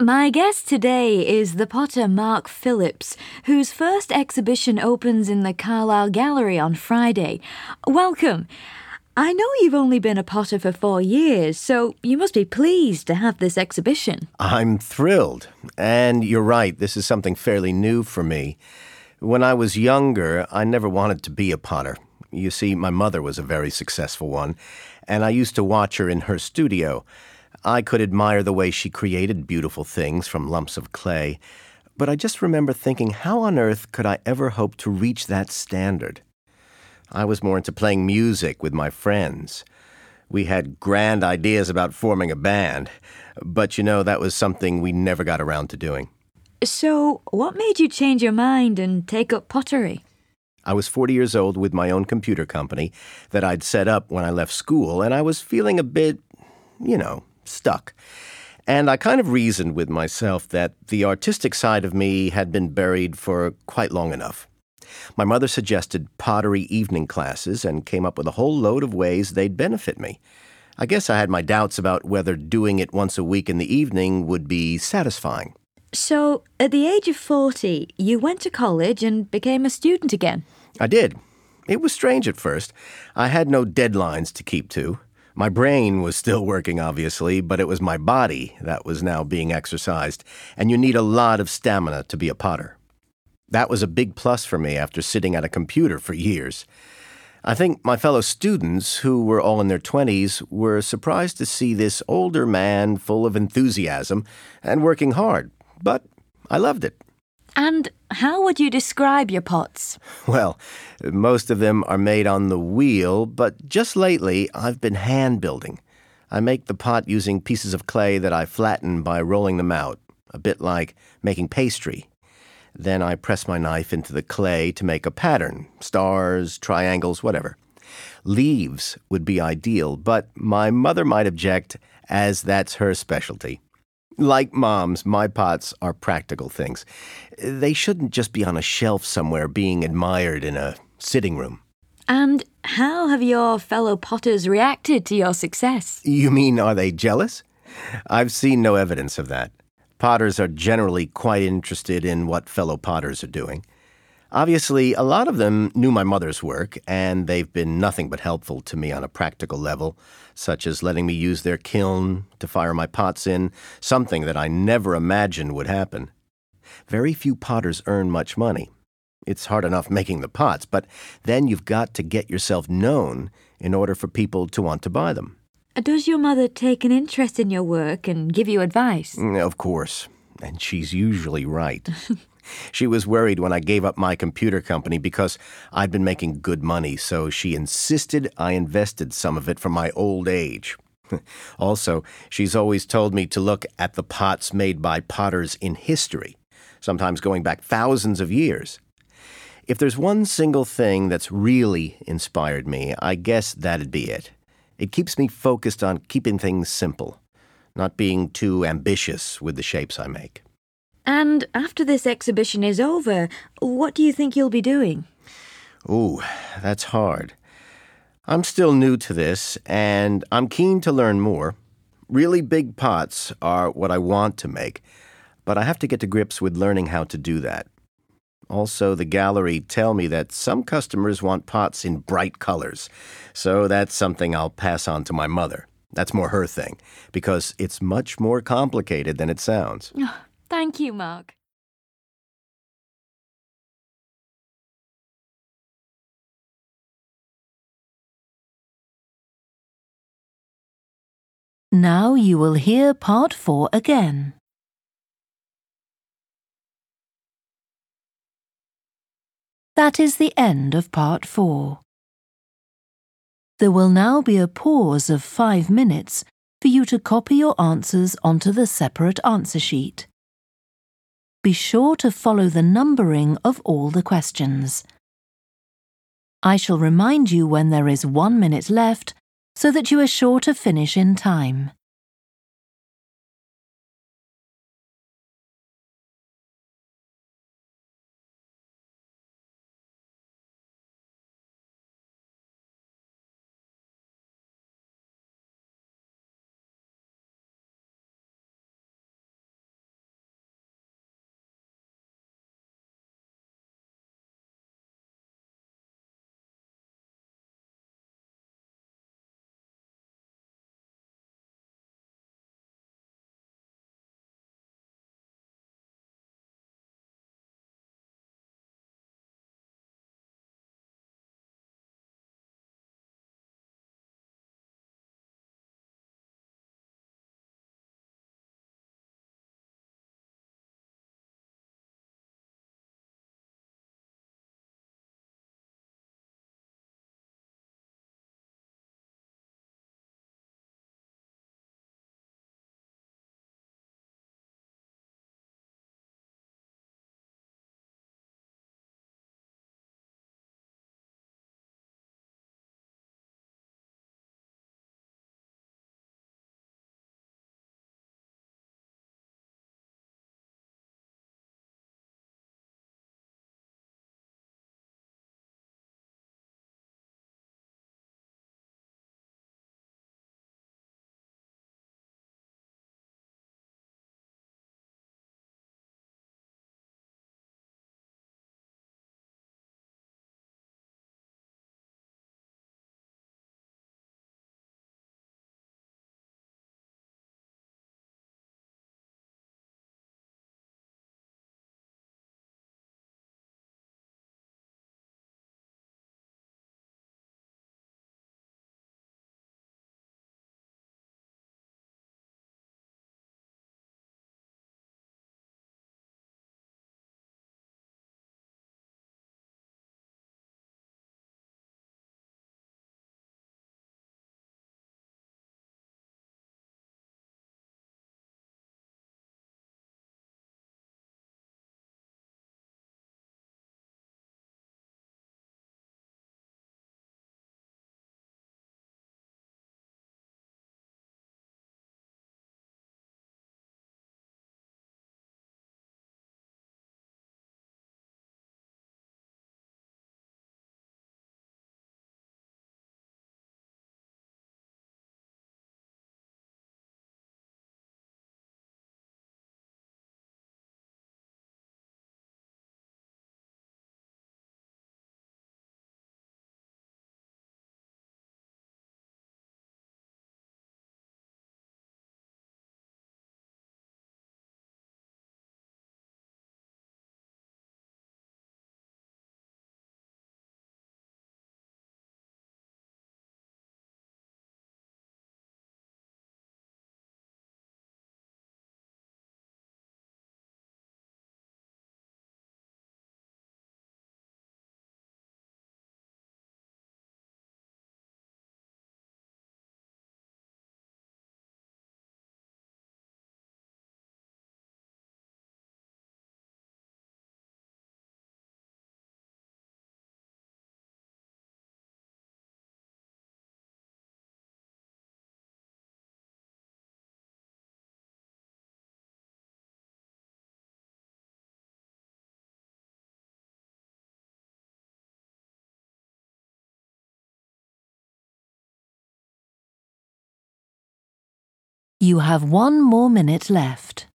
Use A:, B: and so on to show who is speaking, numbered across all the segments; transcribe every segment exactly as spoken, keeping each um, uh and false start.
A: My guest today is the potter Mark Phillips, whose first exhibition opens in the Carlisle Gallery on Friday. Welcome. I know you've only been a potter for four years, so you must be pleased to have this exhibition.
B: I'm thrilled. And you're right, this is something fairly new for me. When I was younger, I never wanted to be a potter. You see, my mother was a very successful one, and I used to watch her in her studio. I could admire the way she created beautiful things from lumps of clay, but I just remember thinking, how on earth could I ever hope to reach that standard? I was more into playing music with my friends. We had grand ideas about forming a band, but you know, that was something we never got around to doing.
A: So, what made you change your mind and take up pottery?
B: I was forty years old with my own computer company that I'd set up when I left school, and I was feeling a bit, you know, stuck. And I kind of reasoned with myself that the artistic side of me had been buried for quite long enough. My mother suggested pottery evening classes and came up with a whole load of ways they'd benefit me. I guess I had my doubts about whether doing it once a week in the evening would be satisfying.
A: So, at the age of forty, you went to college and became a student again.
B: I did. It was strange at first. I had no deadlines to keep to. My brain was still working, obviously, but it was my body that was now being exercised, and you need a lot of stamina to be a potter. That was a big plus for me after sitting at a computer for years. I think my fellow students, who were all in their twenties, were surprised to see this older man full of enthusiasm and working hard, but I loved it.
A: And how would you describe your pots?
B: Well, most of them are made on the wheel, but just lately I've been hand building. I make the pot using pieces of clay that I flatten by rolling them out, a bit like making pastry. Then I press my knife into the clay to make a pattern, stars, triangles, whatever. Leaves would be ideal, but my mother might object, as that's her specialty. Like Mom's, my pots are practical things. They shouldn't just be on a shelf somewhere being admired in a sitting room.
A: And how have your fellow potters reacted to your success?
B: You mean, are they jealous? I've seen no evidence of that. Potters are generally quite interested in what fellow potters are doing. Obviously, a lot of them knew my mother's work, and they've been nothing but helpful to me on a practical level, such as letting me use their kiln to fire my pots in, something that I never imagined would happen. Very few potters earn much money. It's hard enough making the pots, but then you've got to get yourself known in order for people to want to buy them.
A: Does your mother take an interest in your work and give you advice?
B: Of course, and she's usually right. She was worried when I gave up my computer company because I'd been making good money, so she insisted I invested some of it for my old age. Also, she's always told me to look at the pots made by potters in history, sometimes going back thousands of years. If there's one single thing that's really inspired me, I guess that'd be it. It keeps me focused on keeping things simple, not being too ambitious with the shapes I make.
A: And after this exhibition is over, what do you think you'll be doing?
B: Ooh, that's hard. I'm still new to this, and I'm keen to learn more. Really big pots are what I want to make, but I have to get to grips with learning how to do that. Also, the gallery tell me that some customers want pots in bright colors, so that's something I'll pass on to my mother. That's more her thing, because it's much more complicated than it sounds.
A: Thank you, Mark.
C: Now you will hear part four again. That is the end of part four. There will now be a pause of five minutes for you to copy your answers onto the separate answer sheet. Be sure to follow the numbering of all the questions. I shall remind you when there is one minute left so that you are sure to finish in time. You have one more minute left.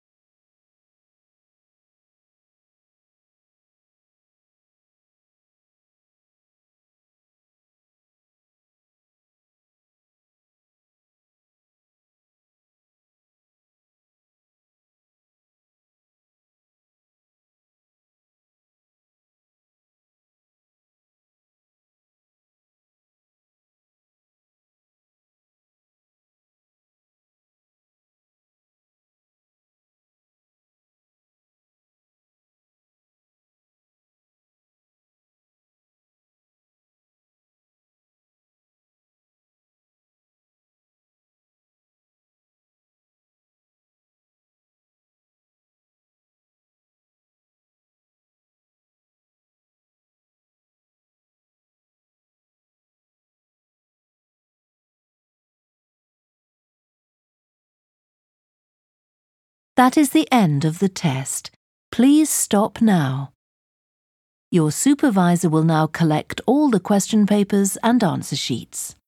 C: That is the end of the test. Please stop now. Your supervisor will now collect all the question papers and answer sheets.